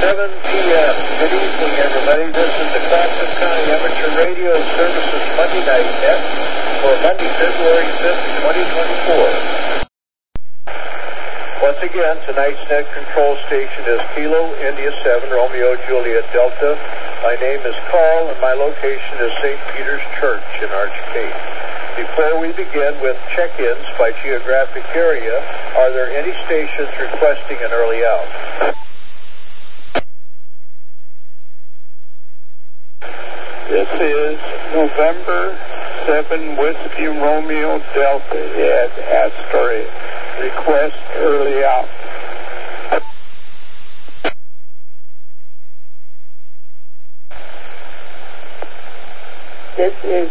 7 p.m. Good evening, everybody. This is the Clackamas County Amateur Radio Services Monday Night Net for Monday, February 5th, 2024. Once again, tonight's net control station is Kilo India 7 Romeo Juliet Delta. My name is Carl, and my location is St. Peter's Church in Arch Cape. Before we begin with check-ins by geographic area, are there any stations requesting an early out? This is November 7 Whiskey Romeo Delta at Astoria. Request early out. This is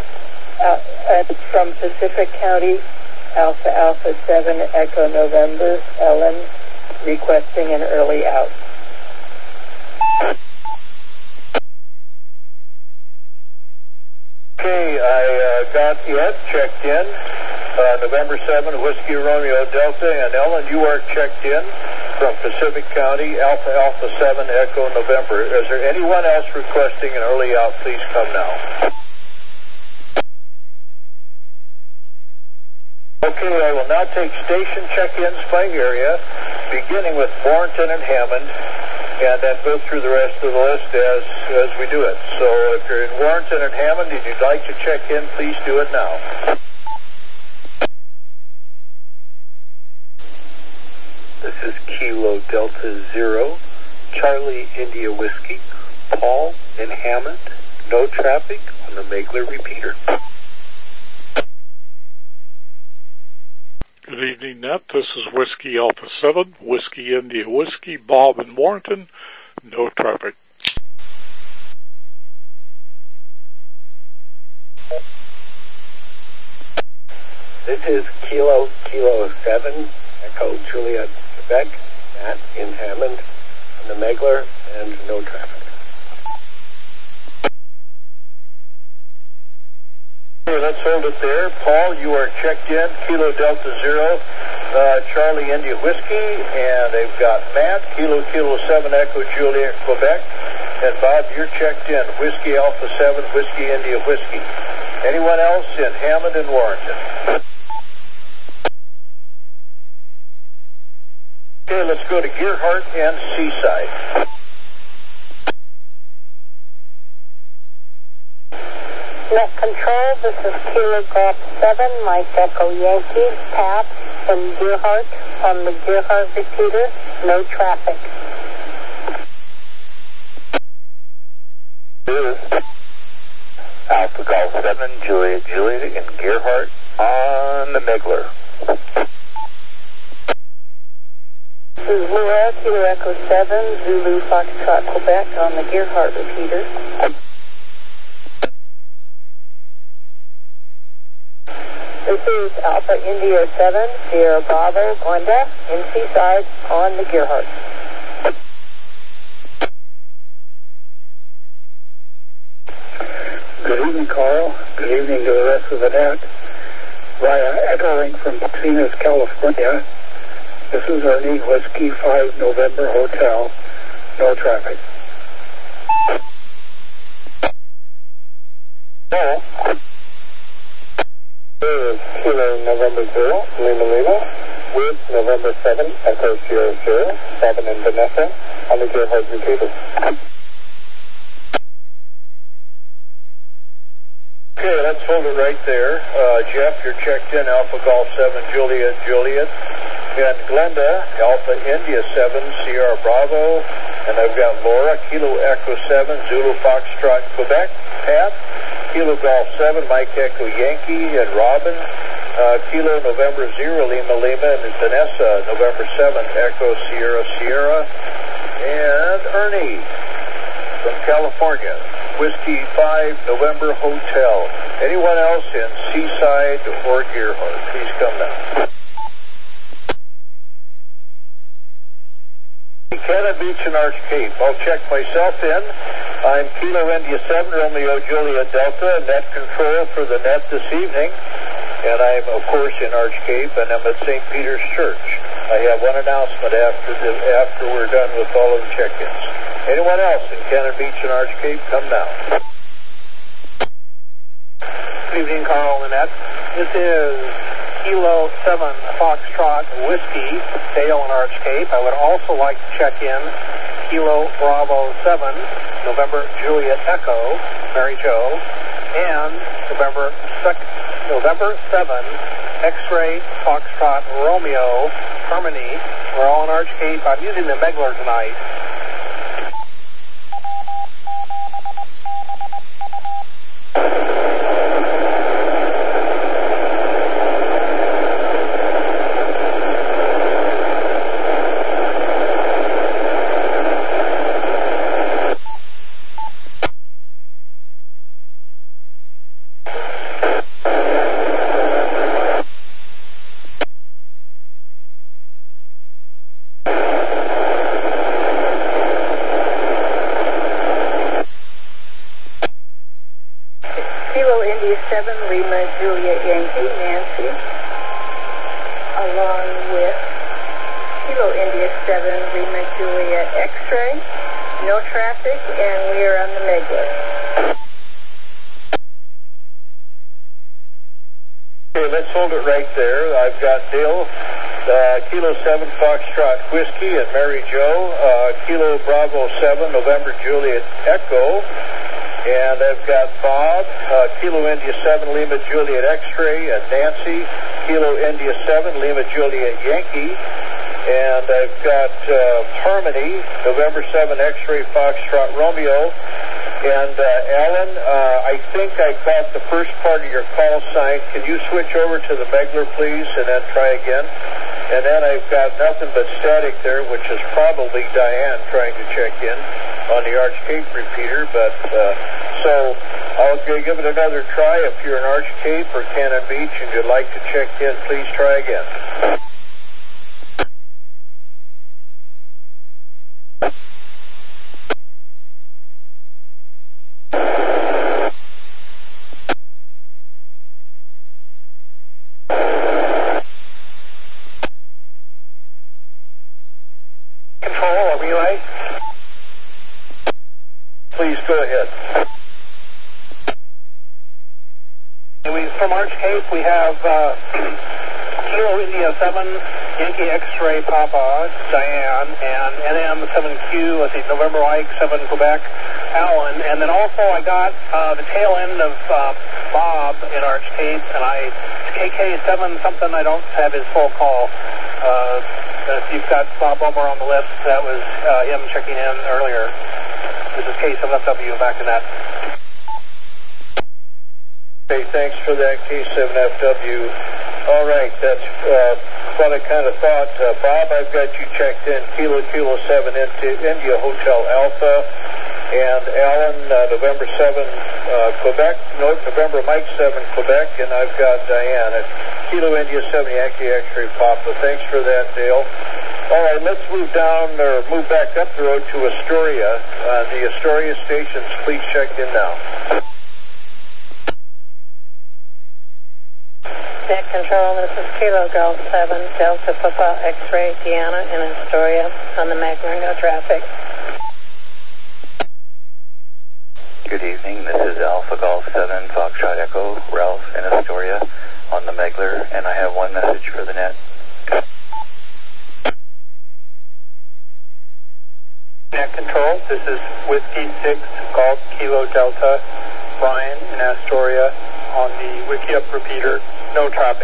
from Pacific County, Alpha Alpha 7 Echo November, Ellen, requesting an early out. Okay, I got it, checked in. November 7, Whiskey Romeo Delta, and Ellen, you are checked in from Pacific County, Alpha Alpha 7 Echo November. Is there anyone else requesting an early out? Please come now. Okay, I will now take station check-ins by area, beginning with Warrenton and Hammond, and then go through the rest of the list as we do it. So if you're in Warrenton and Hammond and you'd like to check in, please do it now. This is Kilo Delta 0, Charlie India Whiskey, Paul in Hammond, no traffic on the Megler repeater. Good evening, Net. This is Whiskey Alpha 7, Whiskey India Whiskey, Bob in Warrenton, no traffic. This is Kilo 7, Echo Juliet, Quebec, Matt in Hammond, on the Megler, and no traffic. Okay, let's hold it there. Paul, you are checked in, Kilo Delta 0, Charlie India Whiskey, and they've got Matt, Kilo 7 Echo Juliet, Quebec, and Bob, you're checked in, Whiskey Alpha 7, Whiskey India Whiskey. Anyone else in Hammond and Warrenton? Okay, let's go to Gearhart and Seaside. Net control, this is Kilo Golf 7, Mike Echo Yankee, Pat from Gearhart on the Gearhart repeater, no traffic. This is Alpha Golf 7, Juliet in Gearhart on the Megler. This is Laura, Kilo Echo 7, Zulu Foxtrot, Quebec on the Gearhart repeater. This is Alpha India 7, Sierra Bravo, Glenda, in Seaside on the Gearhart. Good evening, Carl. Good evening to the rest of the net. Via echoing from Pacinas, California. This is Ernie, Whiskey 5 November Hotel. No traffic. Hello. This is Kilo November 0, Lima, with November 7, Echo Sierra Sierra, 7 and Vanessa, on the Gearhart repeater. Okay, let's hold it right there. Jeff, you're checked in, Alpha Golf 7, Juliet. And Glenda, Alpha India 7, Sierra Bravo. And I've got Laura, Kilo Echo 7, Zulu Foxtrot, Quebec. Pat, Kilo Golf 7, Mike Echo Yankee. And Robin, Kilo November 0, Lima. And Vanessa, November 7, Echo Sierra. And Ernie from California, Whiskey 5 November Hotel. Anyone else in Seaside or Gearhart, please come now. Cannon Beach and Arch Cape. I'll check myself in. I'm Kilo India 7 Romeo Juliet Delta, net control for the net this evening. And I'm, of course, in Arch Cape, and I'm at St. Peter's Church. I have one announcement after we're done with all of the check-ins. Anyone else in Cannon Beach and Arch Cape, come now. Good evening, Carl and Annette. This is Kilo 7 Foxtrot Whiskey, Dale and Arch Cape. I would also like to check in Kilo Bravo 7, November Juliet Echo, Mary Jo, and November 7, X-Ray Foxtrot Romeo, Harmony. We're all in Arch Cape. I'm using the Megler tonight. Kilo India 7, Lima Juliet Yankee, Nancy, along with Kilo India 7, Lima Juliet X-Ray, no traffic, and we are on the Megler. Okay, let's hold it right there. I've got Dale, Kilo 7 Foxtrot Whiskey and Mary Jo, Kilo Bravo 7, November Juliet Echo, and I've got Bob, Kilo India 7, Lima Juliet X-Ray, and Nancy, Kilo India 7, Lima Juliet Yankee, and I've got Harmony, November 7, X-Ray Foxtrot Romeo, and Alan, I think I got the first part of your call sign. Can you switch over to the Megler, please, and then try again? And then I've got nothing but static there, which is probably Diane trying to check in on the Arch Cape repeater, but so I'll give it another try. If you're in Arch Cape or Cannon Beach and you'd like to check in, please try again. Control, a relay. Please go ahead. From Arch Cape, we have Kilo India 7, Yankee X-Ray Papa, Diane, and NM7Q, let's see, November Mike 7, Quebec, Alan. And then also I got the tail end of Bob in Arch Cape, and KK7 something, I don't have his full call. If you've got Bob Bomer on the list, that was him checking in earlier. This is K7FW, back to that. Okay, thanks for that, K7FW. All right, that's what I kind of thought. Bob, I've got you checked in, Kilo 7 India Hotel Alpha, and Alan, November 7, Quebec, November Mike 7, Quebec, and I've got Diane at Kilo India 7 Yankee X-Ray Papa. Thanks for that, Dale. All right, let's move back up the road to Astoria. The Astoria stations, please check in now. Net control, this is Kilo Golf 7, Delta Papa X-Ray, Deanna in Astoria, on the Megler, no traffic. Good evening, this is Alpha Golf 7, Foxtrot Echo, Ralph in Astoria, on the Megler, and I have one message for the net. Net control, this is Whiskey 6, Golf Kilo Delta, Brian in Astoria, on the Wiki Up repeater, no traffic.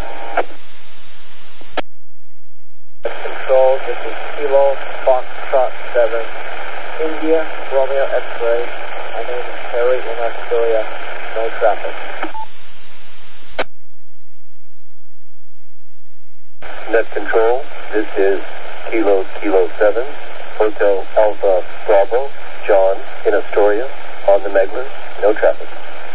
Control, this is Kilo Foxtrot 7, India Romeo X-Ray. My name is Terry in Astoria, no traffic. Net control, this is Kilo 7, Hotel Alpha Bravo, John in Astoria, on the Megler, no traffic.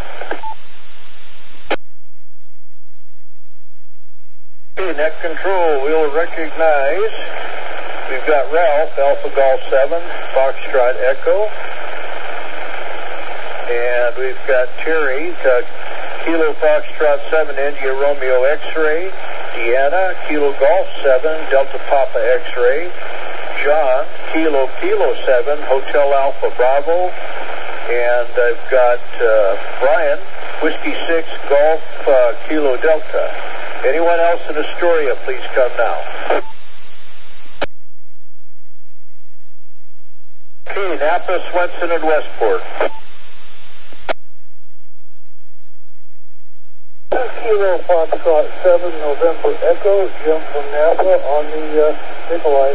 Okay, net control, we'll recognize, we've got Ralph, Alpha Golf 7, Foxtrot Echo, and we've got Terry, Kilo Foxtrot 7, India Romeo X-Ray, Deanna, Kilo Golf 7, Delta Papa X-Ray. John, Kilo 7, Hotel Alpha Bravo. And I've got Brian, Whiskey 6, Golf Kilo Delta. Anyone else in Astoria, please come now. Okay, Napa, Swenson, and Westport. Kilo Foxtrot 7, November Echo, Jim from Napa on the Nikolai.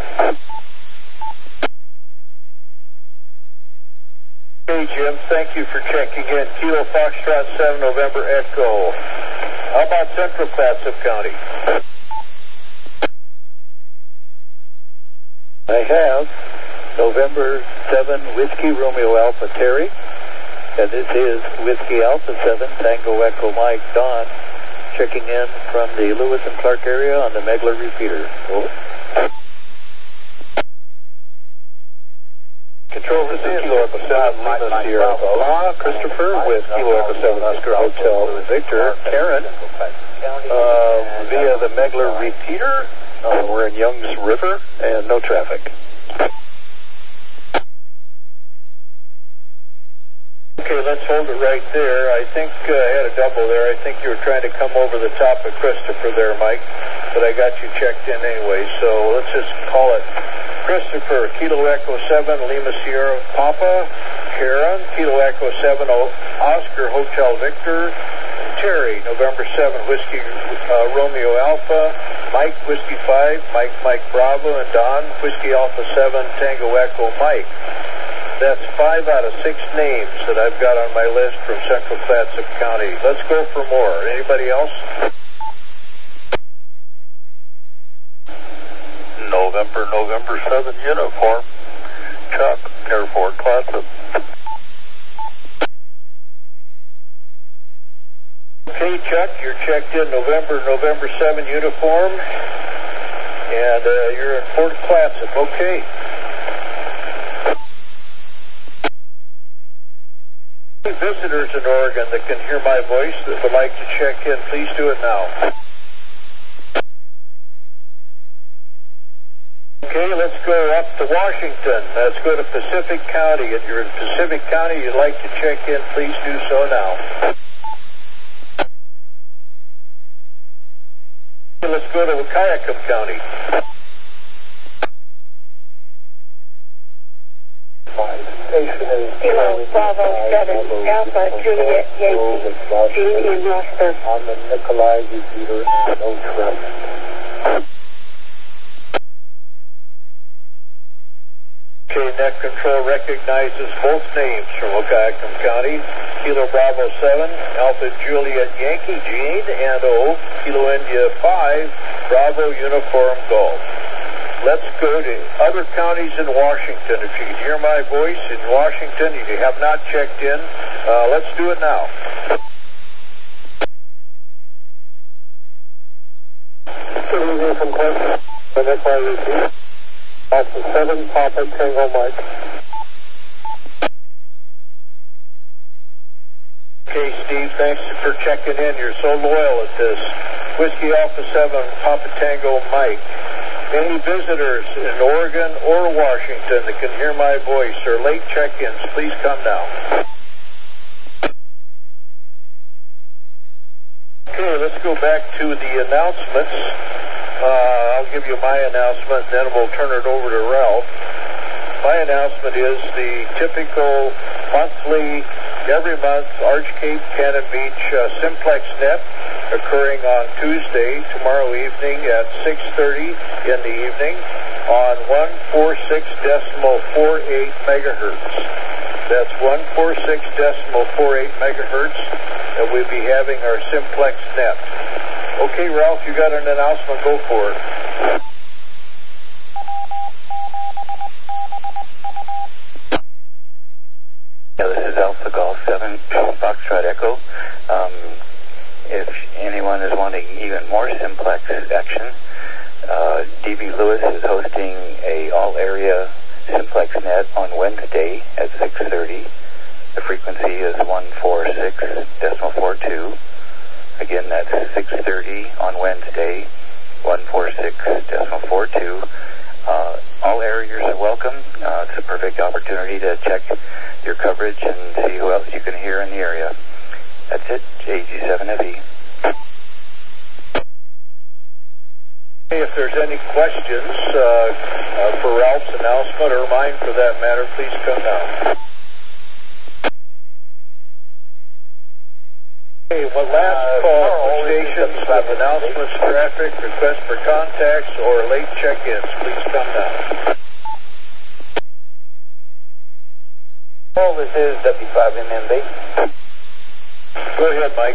Hey, Jim, thank you for checking in. Kilo Foxtrot 7, November Echo. How about Central Clatsop County? I have November 7, Whiskey Romeo Alpha Terry. And this is Whiskey Alpha 7, Tango Echo Mike Don, checking in from the Lewis and Clark area on the Megler repeater. Over. Control, this is Kilo Echo 7, Lima Sierra Bala, Christopher with Kilo Echo 7, Oscar Hotel Victor, Karen, via the Megler repeater. We're in Young's River and no traffic. Okay, let's hold it right there. I think I had a double there. I think you were trying to come over the top of Christopher there, Mike, but I got you checked in anyway, so let's just call it Christopher, Kilo Echo 7, Lima Sierra Papa, Karen, Kilo Echo 7, Oscar Hotel Victor, and Terry, November 7, Whiskey Romeo Alpha, Mike, Whiskey 5, Mike Bravo, and Don, Whiskey Alpha 7, Tango Echo Mike. That's 5 out of 6 names that I've got on my list from Central Clatsop County. Let's go for more. Anybody else? November 7 uniform. Chuck, Airport Clatsop. Okay, Chuck, you're checked in November 7 uniform. And you're in Fort Clatsop. Okay. Visitors in Oregon that can hear my voice that would like to check in, please do it now. Okay, let's go up to Washington. Let's go to Pacific County. If you're in Pacific County, you'd like to check in, please do so now. Let's go to Wahkiakum County. Kilo Bravo 7, Alpha Juliet Yankee, Gene in Rosberg. On the Nikolai repeater, no traffic. Okay, Net Control recognizes both names from Wahkiakum County. Kilo Bravo 7, Alpha Juliet Yankee, Gene, and O, Kilo India 5, Bravo Uniform Golf. Let's go to other counties in Washington. If you can hear my voice in Washington and you have not checked in, let's do it now. Good evening from Clinton. The Nikolai repeater. Alpha 7, Papa Tango Mike. Okay, Steve, thanks for checking in. You're so loyal at this. Whiskey Alpha 7, Papa Tango Mike. Any visitors in Oregon or Washington that can hear my voice or late check-ins, please come now. Okay, let's go back to the announcements. I'll give you my announcement, then we'll turn it over to Ralph. My announcement is the typical monthly, every month, Arch Cape, Cannon Beach Simplex Net occurring on Tuesday, tomorrow evening at 6:30 in the evening on 146.48 megahertz. That's 146.48 megahertz, and we'll be having our Simplex Net. Okay, Ralph, you got an announcement. Go for it. Yeah, this is Alpha Golf 7, Foxtrot Echo. If anyone is wanting even more simplex action, DB Lewis is hosting a all-area simplex net on Wednesday at 6:30. The frequency is 146.42. Again, that's 6:30 on Wednesday, 146.42. All areas are welcome. It's a perfect opportunity to check your coverage and see who else you can hear in the area. That's it, AG7FE. If there's any questions for Ralph's announcement, or mine for that matter, please come now. Okay, one last call for stations with announcements, traffic, requests for contacts, or late check-ins. Please come now. Well, this is W5MMB. Go ahead, Mike.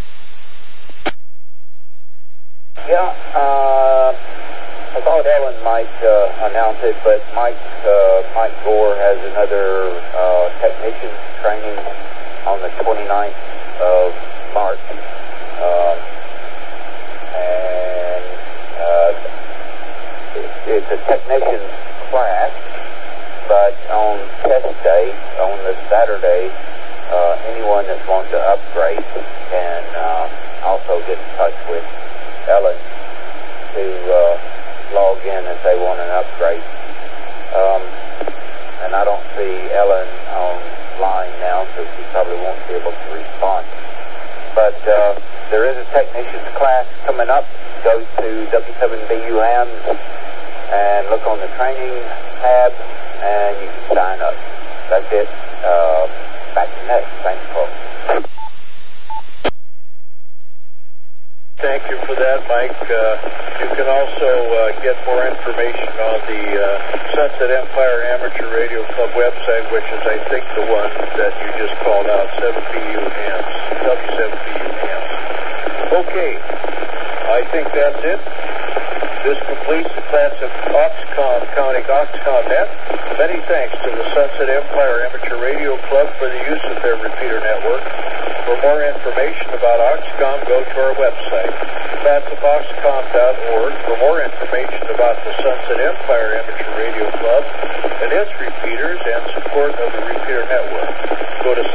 Yeah, I thought Ellen might announce it, but Mike Gore has another technician training on the 29th of March, and it's a technician's class, but on test day, on the Saturday, anyone that wants to upgrade can also get in touch with Ellen to log in if they want an upgrade. And I don't see Ellen online now, so she probably won't be able to respond. But there is a technician's class coming up. Go to W7BUAMS and look on the training tab, and you can sign up. That's it. Back to next. Thanks, folks. Thank you for that, Mike. You can also get more information on the Sunset Empire Amateur Radio Club website, which is, I think, the one that you just called out, 7BUAMS, W7BUAMS. Okay, I think that's it. This completes the class of Oxcom County Oxcom Net. Many thanks to the Sunset Empire Amateur Radio Club for the use of their repeater network. For more information about Oxcom, go to our website, classofOxcom.org. For more information about the Sunset Empire Amateur Radio Club and its repeaters and support of the repeater network, go to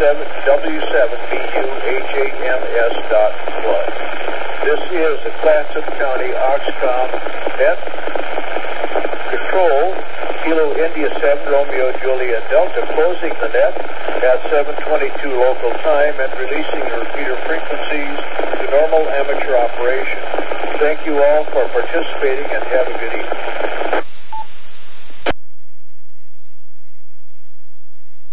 W7BUHAMS.club. This is the Clatsop County Oxcom Net. Control, Kilo India 7, Romeo Juliet Delta, closing the net at 7:22 local time and releasing the repeater frequencies to normal amateur operation. Thank you all for participating and have a good evening.